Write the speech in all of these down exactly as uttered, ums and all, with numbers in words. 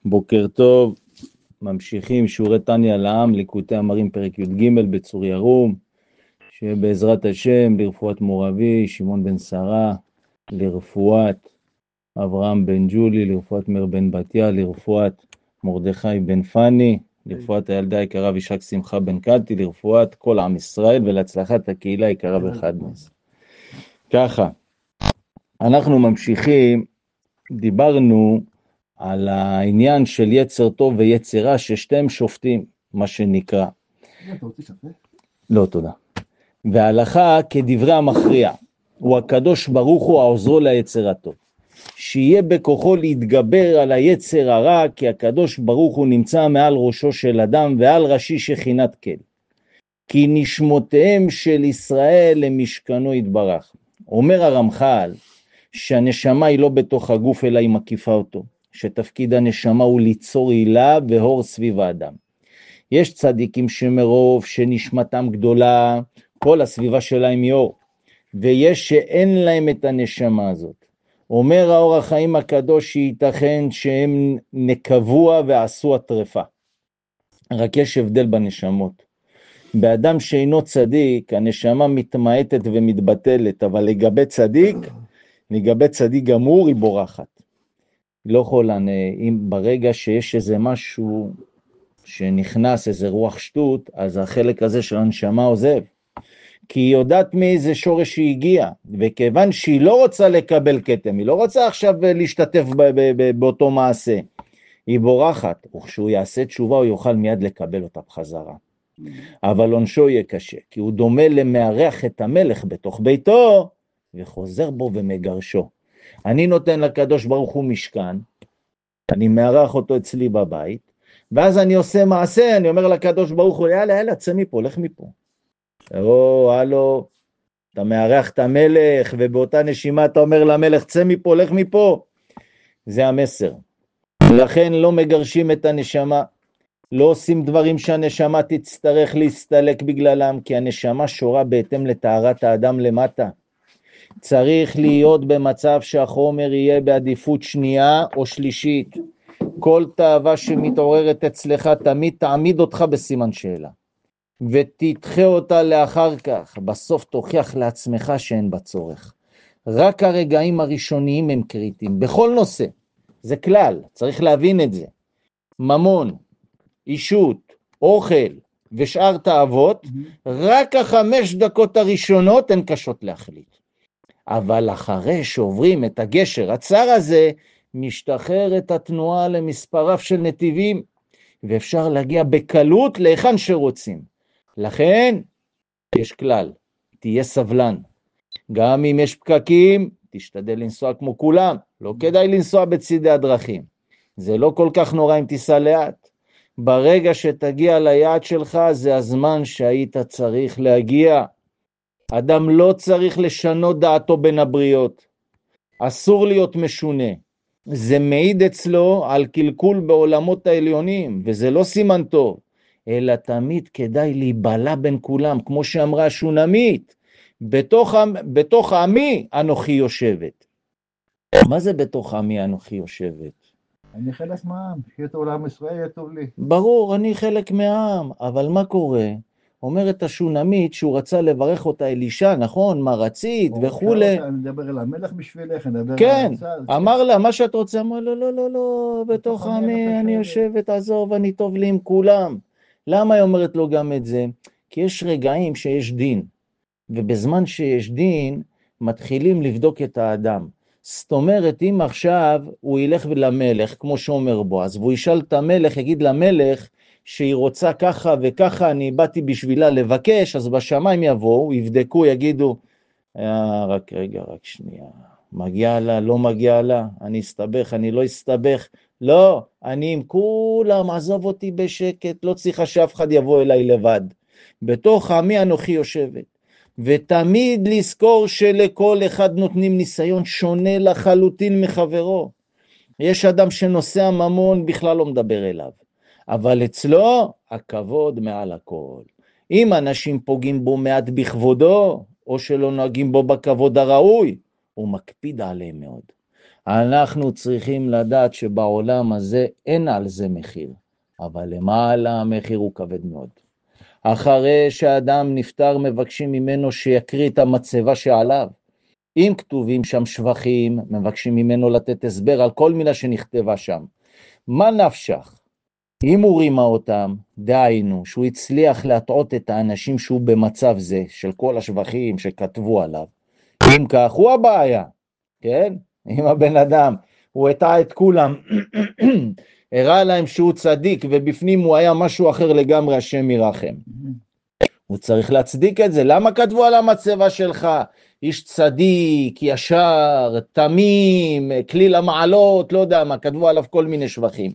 בוקר טוב, ממשיכים שיעורי תניא לעם, ליקוטי אמרים פרק י"ג בצור ירום, שבעזרת השם לרפואת מורבי, שמעון בן שרה, לרפואת אברהם בן ג'ולי, לרפואת מר בן בתיה, לרפואת מרדכי בן פני, לרפואת הילדה היקרה וישחק שמחה בן קלטי, לרפואת כל עם ישראל ולהצלחת הקהילה היקרה בחדנס. ככה, אנחנו ממשיכים, דיברנו על העניין של יצר טוב ויצר רע, ששתיהם שופטים, מה שנקרא. אתה רוצה שפה? לא, תודה. וההלכה כדברי המכריע, הוא הקדוש ברוך הוא העוזרו ליצר הטוב. שיהיה בכוחו להתגבר על היצר הרע, כי הקדוש ברוך הוא נמצא מעל ראשו של אדם ועל ראשי שכינת כל. כי נשמותיהם של ישראל למשכנו יתברך. אומר הרמח"ל שהנשמה היא לא בתוך הגוף אלא היא מקיפה אותו. שתפקיד הנשמה הוא ליצור הילה והור סביב האדם. יש צדיקים שמרוב שנשמתם גדולה, כל הסביבה שלהם היא אור, ויש שאין להם את הנשמה הזאת. אומר האור החיים הקדוש שייתכן שהם נקבוע ועשו הטרפה. רק יש הבדל בנשמות. באדם שאינו צדיק, הנשמה מתמעטת ומתבטלת, אבל לגבי צדיק, לגבי צדיק גמור היא בורחת. לא יכולה, אם ברגע שיש איזה משהו שנכנס, איזה רוח שטות, אז החלק הזה של הנשמה עוזב. כי היא יודעת מאיזה שורש שהיא הגיעה, וכיוון שהיא לא רוצה לקבל כתם, היא לא רוצה עכשיו להשתתף באותו מעשה, היא בורחת, וכשהוא יעשה תשובה הוא יוכל מיד לקבל אותה בחזרה. אבל עונשו יהיה קשה, כי הוא דומה למארח את המלך בתוך ביתו, וחוזר בו ומגרשו. אני נותן לקדוש ברוך הוא משכן, אני מארח אותו אצלי בבית, ואז אני עושה מעשה, אני אומר לקדוש ברוך הוא, יאללה, יאללה, צא מפה, לך מפה. או, הלו, אתה מארח את המלך, ובאותה נשימה אתה אומר למלך, צא מפה, לך מפה. זה המסר. לכן לא מגרשים את הנשמה, לא עושים דברים שהנשמה תצטרך להסתלק בגללם, כי הנשמה שורה בהתאם לטהרת האדם למטה. צריך להיות במצב שהחומר יהיה בעדיפות שנייה או שלישית. כל תאווה שמתעוררת אצלך תמיד תעמיד אותך בסימן שאלה. ותדחה אותה לאחר כך. בסוף תוכיח לעצמך שאין בצורך. רק הרגעים הראשוניים הם קריטיים. בכל נושא. זה כלל. צריך להבין את זה. ממון, אישות, אוכל ושאר תאוות, mm-hmm. רק החמש דקות הראשונות הן קשות להחליט. אבל אחרי שעוברים את הגשר הצר הזה, משתחררת התנועה למספריו של נתיבים, ואפשר להגיע בקלות להיכן שרוצים. לכן, יש כלל, תהיה סבלן. גם אם יש פקקים, תשתדל לנסוע כמו כולם. לא כדאי לנסוע בצידי הדרכים. זה לא כל כך נורא אם תיסע לאט. ברגע שתגיע ליעד שלך, זה הזמן שהיית צריך להגיע. אדם לא צריך לשנות דעתו בין הבריות. אסור להיות משונה. זה מעיד אצלו על קלקול בעולמות העליונים, וזה לא סימן טוב, אלא תמיד כדאי להיבלה בין כולם, כמו שאמרה השונמית, בתוך, בתוך עמי אנוכי יושבת. מה זה בתוך עמי אנוכי יושבת? אני חלק מהעם, שיהיה טוב לעם ישראל, יהיה טוב לי. ברור, אני חלק מהעם, אבל מה קורה? אומרת השונמית שהוא רצה לברך אותה אלישע, נכון? מה רצית וכו'. אני מדבר אל המלך בשבילך, אני מדבר על כן, הצד. אמר לה, מה שאת רוצה? אמר לא, לא, לא, לא, בתוך עמי אני יושבת, עזוב, אני טוב לי עם כולם. למה היא אומרת לו גם את זה? כי יש רגעים שיש דין, ובזמן שיש דין, מתחילים לבדוק את האדם. זאת אומרת, אם עכשיו הוא ילך למלך, כמו שאומר בועז, והוא ישאל את המלך, יגיד למלך, שהיא רוצה ככה וככה, אני באתי בשבילה לבקש, אז בשמיים יבואו, יבדקו, יגידו, אה, רק רגע, רק שנייה, מגיע לה, לא מגיע לה, אני אסתבך, אני לא אסתבך, לא, אני עם כולם, עזוב אותי בשקט, לא צריכה שאף אחד יבוא אליי לבד, בתוך עמי אנוכי יושבת, ותמיד לזכור שלכל אחד נותנים ניסיון שונה לחלוטין מחברו, יש אדם שנושא ממון בכלל לא מדבר אליו, אבל אצלו הכבוד מעל הכל. אם אנשים פוגעים בו מעט בכבודו, או שלא נוהגים בו בכבוד הראוי, הוא מקפיד עליהם מאוד. אנחנו צריכים לדעת שבעולם הזה אין על זה מחיר, אבל למעלה המחיר הוא כבד מאוד. אחרי שהאדם נפטר מבקשים ממנו שיקריא את המצבה שעליו. אם כתובים שם שבחים, מבקשים ממנו לתת הסבר על כל מילה שנכתבה שם. מה נפשך? אם הוא רימה אותם, דהיינו, שהוא הצליח להטעות את האנשים שהוא במצב זה, של כל השבחים שכתבו עליו. אם כך, הוא הבעיה, כן? אם הבן אדם, הוא הטעה את כולם, הראה להם שהוא צדיק, ובפנים הוא היה משהו אחר לגמרי, השם ירחם. הוא צריך להצדיק את זה. למה כתבו על המצבה שלך? איש צדיק, ישר, תמים, כליל המעלות, לא יודע מה, כתבו עליו כל מיני שבחים.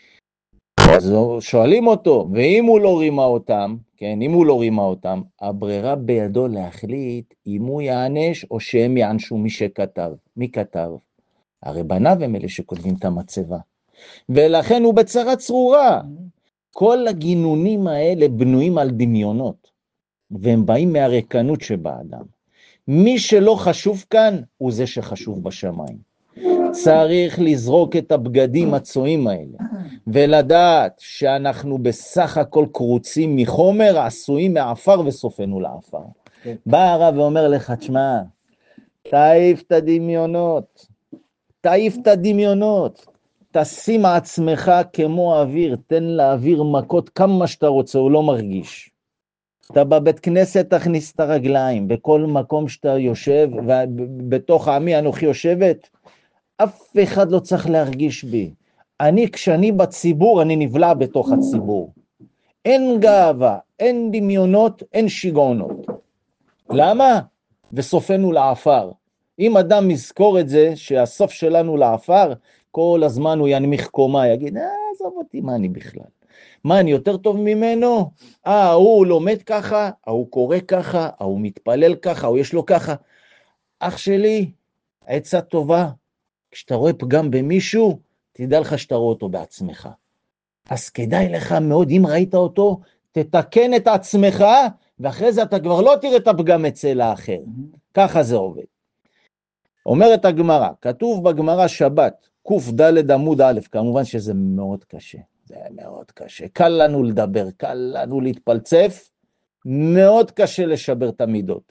אז שואלים אותו, ואם הוא לא רימה אותם, כן, אם הוא לא רימה אותם, הברירה בידו להחליט אם הוא יענש או שהם יענשו מי שכתב. מי כתב? הרי בניו הם אלה שכותבים את המצבה. ולכן הוא בצרה צרורה. כל הגינונים האלה בנויים על דמיונות, והם באים מהרקנות שבאדם. מי שלא חשוב כאן, הוא זה שחשוב בשמיים. צריך לזרוק את הבגדים הצועים האלה, ולדעת שאנחנו בסך הכל קרוצים מחומר, עשויים מעפר וסופנו לעפר. כן. בא הרב ואומר לך, תשמע, תעיף את הדמיונות, תעיף את הדמיונות, תשים עצמך כמו אוויר, תן לאוויר מכות כמה שאתה רוצה, הוא לא מרגיש. אתה בבית כנסת תכניס את הרגליים, בכל מקום שאתה יושב, ובתוך עמי אנוכי יושבת, אף אחד לא צריך להרגיש בי. אני, כשאני בציבור, אני נבלע בתוך הציבור. אין גאווה, אין דמיונות, אין שיגעונות. למה? וסופנו לעפר. אם אדם יזכור את זה, שהסוף שלנו לעפר, כל הזמן הוא ינמיך קומה, יגיד, אה, עזוב אותי, מה אני בכלל? מה, אני יותר טוב ממנו? אה, הוא לומד ככה, הוא קורא ככה, הוא מתפלל ככה, הוא יש לו ככה. אח שלי, עצה טובה, כשאתה רואה פגם במישהו, תדע לך שאתה רואה אותו בעצמך. אז כדאי לך מאוד, אם ראית אותו, תתקן את עצמך, ואחרי זה אתה כבר לא תראה את הפגם אצל האחר. ככה זה עובד. אומרת הגמרא, כתוב בגמרא שבת, קוף ד' עמוד א', כמובן שזה מאוד קשה. זה מאוד קשה. קל לנו לדבר, קל לנו להתפלצף, מאוד קשה לשבר את המידות.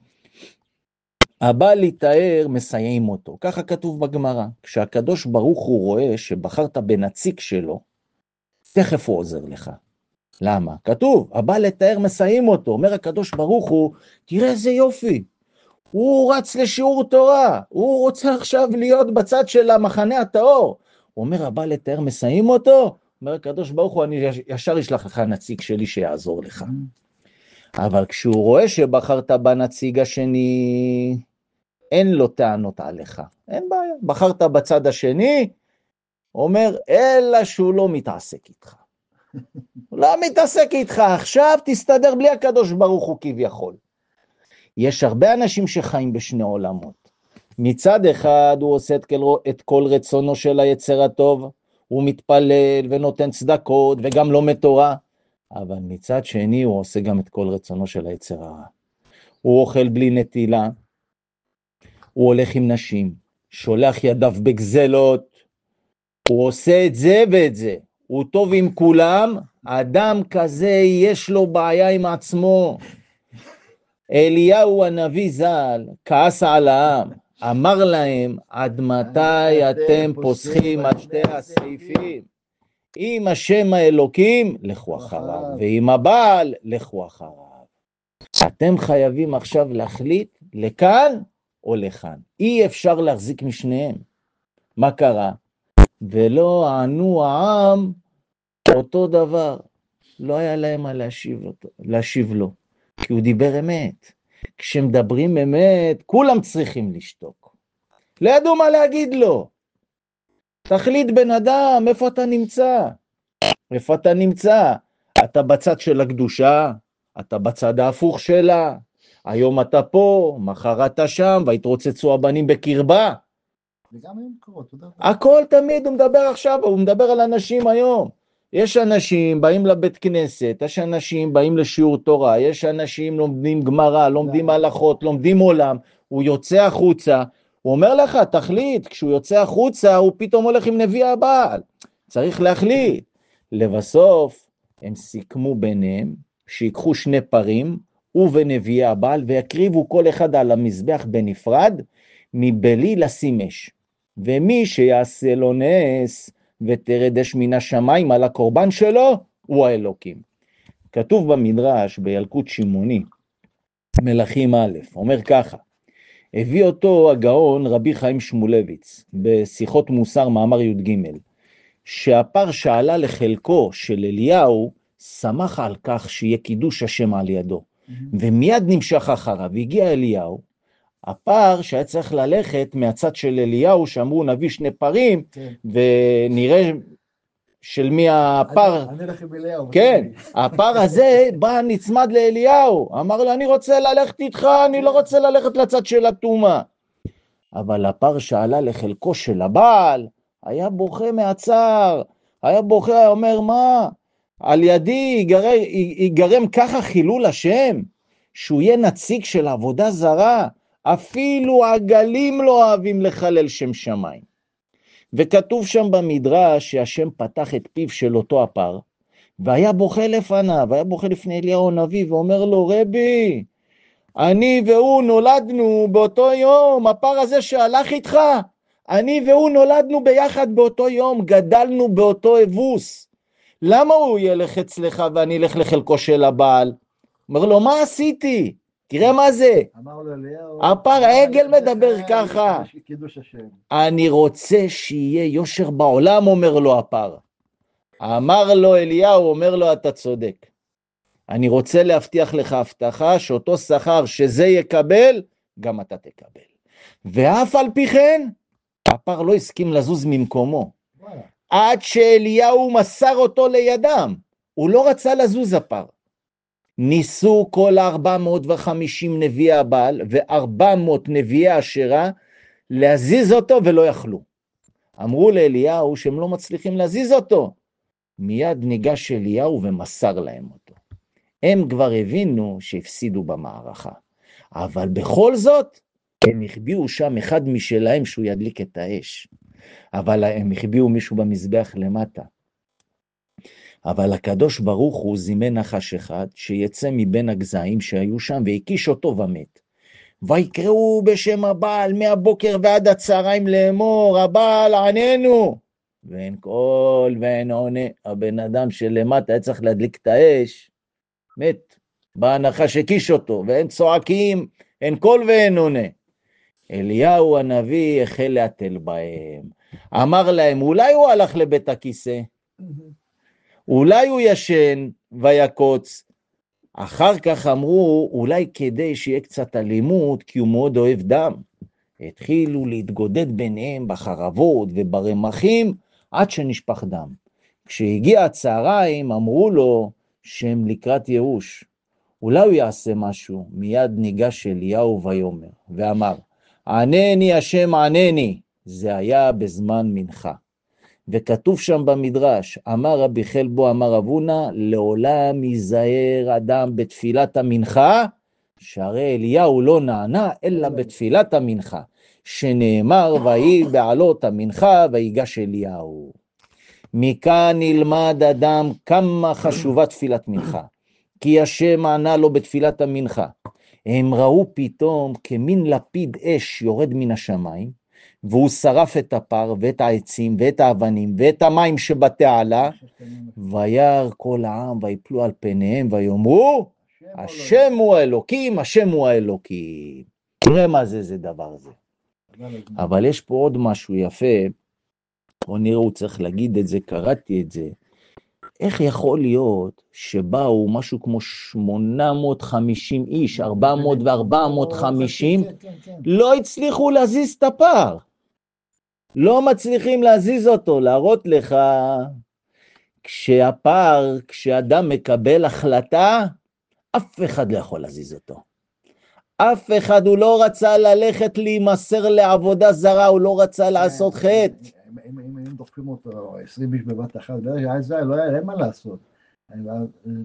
הבא להתאר מסייעים אותו, ככה כתוב בגמרא. כשהקדוש ברוך הוא רואה שבחרת בנציג שלו, תכף הוא עוזר לך. למה? כתוב, הבא לתאר מסייעים אותו, אומר הקדוש ברוך הוא, תראה איזה יופי, הוא רץ לשיעור תורה, הוא רוצה עכשיו להיות בצד של המחנה הטהור. הוא אומר, הבא לתאר מסייעים אותו, אומר הקדוש ברוך הוא, אני ישר אשלח לך נציג שלי שיעזור לך. אבל כשהוא רואה שבחרת בנציג השני, אין לו טענות עליך, אין בעיה, בחרת בצד השני, אומר, אלא שהוא לא מתעסק איתך. הוא לא מתעסק איתך, עכשיו תסתדר בלי הקדוש ברוך הוא כביכול. יש הרבה אנשים שחיים בשני עולמות. מצד אחד הוא עושה את כל רצונו של היצר הטוב, הוא מתפלל ונותן צדקות וגם לומד תורה, אבל מצד שני הוא עושה גם את כל רצונו של היצר הרע. הוא אוכל בלי נטילה, הוא הולך עם נשים, שולח ידיו בגזלות, הוא עושה את זה ואת זה, הוא טוב עם כולם, אדם כזה יש לו בעיה עם עצמו. אליהו הנביא ז"ל כעס על העם, אמר להם, עד מתי אתם פוסחים על שתי הסעיפים? אם השם האלוקים, לכו אחריו, ואם הבעל, לכו אחריו. אתם חייבים עכשיו להחליט לכאן או לכאן. אי אפשר להחזיק משניהם. מה קרה? ולא ענו העם אותו דבר. לא היה להם מה להשיב, אותו, להשיב לו, כי הוא דיבר אמת. כשמדברים אמת, כולם צריכים לשתוק. לא ידעו מה להגיד לו. תחליט בן אדם, איפה אתה נמצא? איפה אתה נמצא? אתה בצד של הקדושה, אתה בצד ההפוך שלה, היום אתה פה, מחר אתה שם, והתרוצצו הבנים בקרבה. וגם היום קורות, הכל תמיד, הוא מדבר עכשיו, הוא מדבר על אנשים היום. יש אנשים באים לבית כנסת, יש אנשים באים לשיעור תורה, יש אנשים לומדים גמרא, לומדים הלכות, לומדים עולם, הוא יוצא החוצה, הוא אומר לך, תחליט, כשהוא יוצא החוצה, הוא פתאום הולך עם נביא הבעל. צריך להחליט. לבסוף, הם סיכמו ביניהם, שיקחו שני פרים, הוא ונביא הבעל, ויקריבו כל אחד על המזבח בנפרד, מבלי לשים אש. ומי שיעשה לו נס, ותרד אש מן השמיים על הקורבן שלו, הוא האלוקים. כתוב במדרש, בילקוט שמעוני, מלכים א', אומר ככה, הביא אותו הגאון רבי חיים שמואלביץ, בשיחות מוסר מאמר י' ג', שהפר שעלה לחלקו של אליהו, שמח על כך שיהיה קידוש השם על ידו, mm-hmm. ומיד נמשך אחריו, והגיע אליהו, הפר שהיה צריך ללכת מהצד של אליהו, שאמרו נביא שני פרים, כן. ונראה של מי הפר, אני, אני לכם אליהו. כן, הפר הזה בא נצמד לאליהו, אמר לו אני רוצה ללכת איתך, אני לא רוצה ללכת לצד של התאומה. אבל הפר שעלה לחלקו של הבעל, היה בוכה מהצער, היה בוכה, אומר מה, על ידי יגרם, יגרם ככה חילול השם, שהוא יהיה נציג של עבודה זרה, אפילו הגלים לא אוהבים לחלל שם שמיים. וכתוב שם במדרש שהשם פתח את פיו של אותו הפר, והיה בוכה לפניו, היה בוכה לפני אליהו הנביא, ואומר לו, רבי, אני והוא נולדנו באותו יום, הפר הזה שהלך איתך, אני והוא נולדנו ביחד באותו יום, גדלנו באותו אבוס. למה הוא ילך אצלך ואני אלך לחלקו של הבעל? אומר לו, מה עשיתי? תראה מה זה. אמר לו אליהו, הפר העגל מדבר ככה. קידוש השם. אני רוצה שיהיה יושר בעולם, אומר לו הפר. אמר לו אליהו, אומר לו, אתה צודק. אני רוצה להבטיח לך הבטחה, שאותו שכר שזה יקבל, גם אתה תקבל. ואף על פי כן, הפר לא הסכים לזוז ממקומו. עד שאליהו מסר אותו לידם. הוא לא רצה לזוז הפר. ניסו כל ארבע מאות וחמישים נביאי הבעל ו-ארבע מאות נביאי האשרה להזיז אותו ולא יכלו. אמרו לאליהו שהם לא מצליחים להזיז אותו. מיד ניגש אליהו ומסר להם אותו. הם כבר הבינו שהפסידו במערכה. אבל בכל זאת, הם החביאו שם אחד משלהם שהוא ידליק את האש. אבל הם החביאו מישהו במזבח למטה. אבל הקדוש ברוך הוא זימן נחש אחד שיצא מבין הגזעים שהיו שם והקיש אותו ומת. ויקראו בשם הבעל מהבוקר ועד הצהריים לאמור, הבעל עננו. ואין קול ואין עונה. הבן אדם שלמטה היה צריך להדליק את האש, מת. בא הנחש הקיש אותו ואין צועקים, אין קול ואין עונה. אליהו הנביא החל להתל בהם. אמר להם, אולי הוא הלך לבית הכיסא? אולי הוא ישן ויקוץ. אחר כך אמרו, אולי כדי שיהיה קצת אלימות, כי הוא מאוד אוהב דם. התחילו להתגודד ביניהם בחרבות וברמחים, עד שנשפך דם. כשהגיע הצהריים, אמרו לו שהם לקראת ייאוש. אולי הוא יעשה משהו. מיד ניגש אליהו ויאמר, ואמר, ענני השם ענני. זה היה בזמן מנחה. וכתוב שם במדרש, אמר רבי חלבו, אמר רב הונא, לעולם ייזהר אדם בתפילת המנחה, שהרי אליהו לא נענה אלא בתפילת המנחה, שנאמר ויהי בעלות המנחה ויגש אליהו. מכאן נלמד אדם כמה חשובה תפילת מנחה, כי השם ענה לו בתפילת המנחה. הם ראו פתאום כמין לפיד אש יורד מן השמיים, והוא שרף את הפר ואת העצים ואת האבנים ואת המים שבתעלה, וירא כל העם ויפלו על פניהם ויאמרו, השם הוא האלוקים, השם הוא האלוקים. תראה מה זה, זה דבר זה. אבל יש פה עוד משהו יפה, בוא נראה, הוא צריך להגיד את זה, קראתי את זה. איך יכול להיות שבאו משהו כמו שמונה מאות וחמישים איש, ארבע מאות ו-ארבע מאות וחמישים, לא הצליחו להזיז את הפר. לא מצליחים להזיז אותו, להראות לך, כשהפר, כשאדם מקבל החלטה, אף אחד לא יכול להזיז אותו. אף אחד, הוא לא רצה ללכת להימסר לעבודה זרה, הוא לא רצה לעשות חטא. אם הם דוחפים אותו עשרים איש בבת אחת, אז לא היה להם מה לעשות.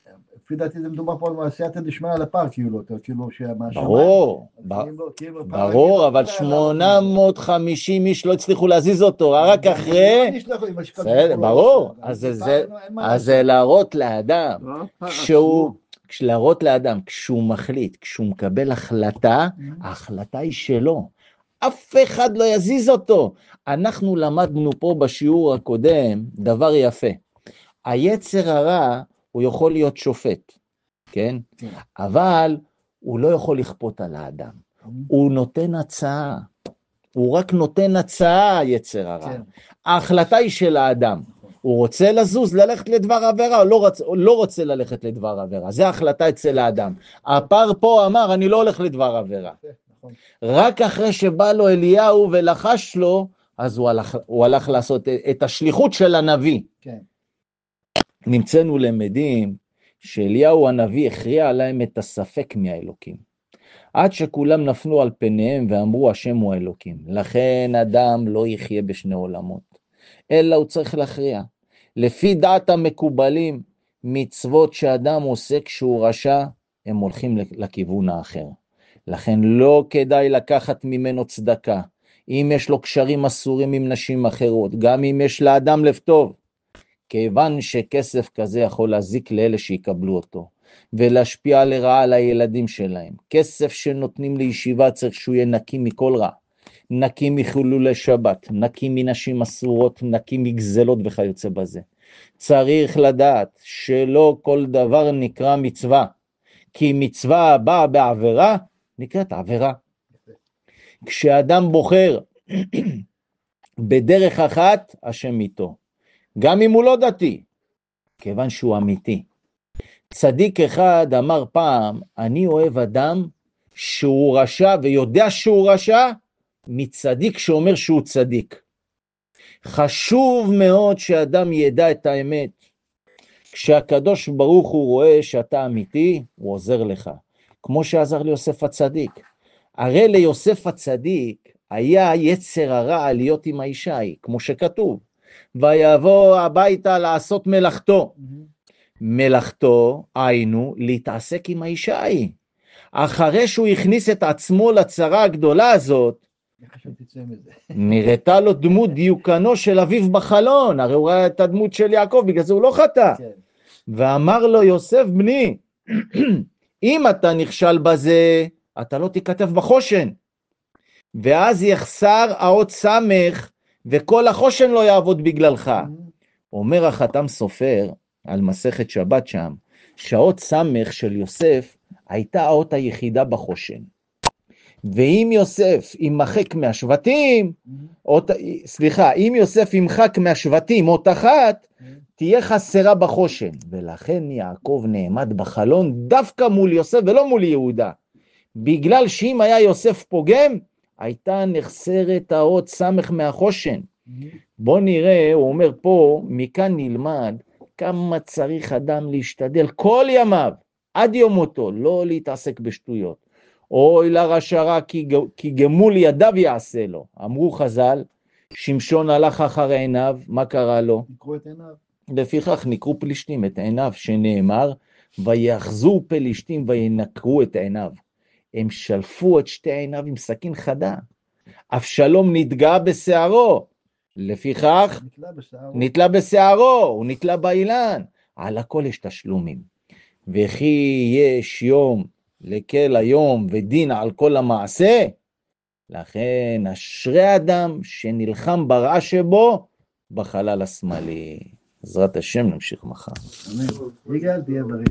לפי דעתי זה מדובר פה על מעשייתא דשמיא על הפר, כאילו, כאילו שהשמיים... ברור, כאילו, כאילו, הפר ברור, רגיל, אבל לא שמונה מאות וחמישים איש לא הצליחו להזיז אותו, רק אחרי... לא נשלחו עם השקעות בסדר, בחולות, ברור, אבל אז זה זה- פר, אין מה אז לעשות. זה להראות לאדם, לא, פר כשהוא, עצמו. כש- להראות לאדם, כשהוא מחליט, כשהוא מקבל החלטה, ההחלטה היא שלו. אף אחד לא יזיז אותו. אנחנו למדנו פה בשיעור הקודם דבר יפה. היצר הרע הוא יכול להיות שופט, כן? כן. אבל הוא לא יכול לכפות על האדם. הוא נותן הצעה. הוא רק נותן הצעה, יצר הרע. כן. ההחלטה היא של האדם. הוא רוצה לזוז, ללכת לדבר עבירה, או לא, רוצ, או לא רוצה ללכת לדבר עבירה. זה ההחלטה אצל האדם. הפר פה אמר, אני לא הולך לדבר עבירה. נכון. רק אחרי שבא לו אליהו ולחש לו, אז הוא הלך, הוא הלך לעשות את השליחות של הנביא. כן. נמצאנו למדים שאליהו הנביא הכריע עליהם את הספק מהאלוקים. עד שכולם נפלו על פניהם ואמרו השם הוא האלוקים. לכן אדם לא יחיה בשני עולמות, אלא הוא צריך להכריע. לפי דעת המקובלים, מצוות שאדם עושה כשהוא רשע, הם הולכים לכיוון האחר. לכן לא כדאי לקחת ממנו צדקה. אם יש לו קשרים אסורים עם נשים אחרות, גם אם יש לאדם לב טוב, כיוון שכסף כזה יכול להזיק לאלה שיקבלו אותו, ולהשפיע לרעה על הילדים שלהם. כסף שנותנים לישיבה צריך שהוא יהיה נקי מכל רע, נקי מחילולי שבת, נקי מנשים אסורות, נקי מגזלות וכיוצא בזה. צריך לדעת שלא כל דבר נקרא מצווה, כי מצווה הבאה בעבירה נקראת עבירה. כשאדם בוחר בדרך אחת, השם איתו, גם אם הוא לא דתי, כיוון שהוא אמיתי. צדיק אחד אמר פעם, אני אוהב אדם שהוא רשע ויודע שהוא רשע, מצדיק שאומר שהוא צדיק. חשוב מאוד שאדם ידע את האמת. כשהקדוש ברוך הוא רואה שאתה אמיתי, הוא עוזר לך. כמו שעזר ליוסף הצדיק. הרי ליוסף הצדיק היה יצר הרע להיות עם האישה היא, כמו שכתוב. ויבוא הביתה לעשות מלאכתו. מלאכתו, היינו, להתעסק עם האישה היא. אחרי שהוא הכניס את עצמו לצרה הגדולה הזאת, נראתה לו דמות דיוקנו של אביו בחלון, הרי הוא ראה את הדמות של יעקב, בגלל זה הוא לא חטא. כן. ואמר לו יוסף בני, אם אתה נכשל בזה, אתה לא תיכתב בחושן. ואז יחסר האות סמך, וכל החושן לא יעבוד בגללך. אומר החתם סופר, על מסכת שבת שם, שהאות סמך של יוסף, הייתה האות היחידה בחושן. ואם יוסף ימחק מהשבטים, אות, סליחה, אם יוסף ימחק מהשבטים אות אחת, תהיה חסרה בחושן. ולכן יעקב נעמד בחלון דווקא מול יוסף ולא מול יהודה. בגלל שאם היה יוסף פוגם, הייתה נחסרת האות סמך מהחושן. בוא נראה, הוא אומר פה, מכאן נלמד, כמה צריך אדם להשתדל כל ימיו, עד יום מותו, לא להתעסק בשטויות. אוי לרשע רע, כי, כי גמול ידיו יעשה לו. אמרו חז"ל, שמשון הלך אחר עיניו, מה קרה לו? נקרו את עיניו. לפיכך נקרו פלישתים את עיניו, שנאמר, ויחזו פלישתים וינקרו את עיניו. הם שלפו את שתי עיניו עם סכין חדה. אבשלום נתגע בשערו, לפיכך נתלה בשערו. נתלה בשערו, הוא נתלה באילן. על הכל יש תשלומים. וכי יש יום לקל היום ודין על כל המעשה, לכן אשרי אדם שנלחם ברע שבו בחלל השמאלי. בעזרת השם נמשיך מחר. אמן. יגאל תהיה בריא.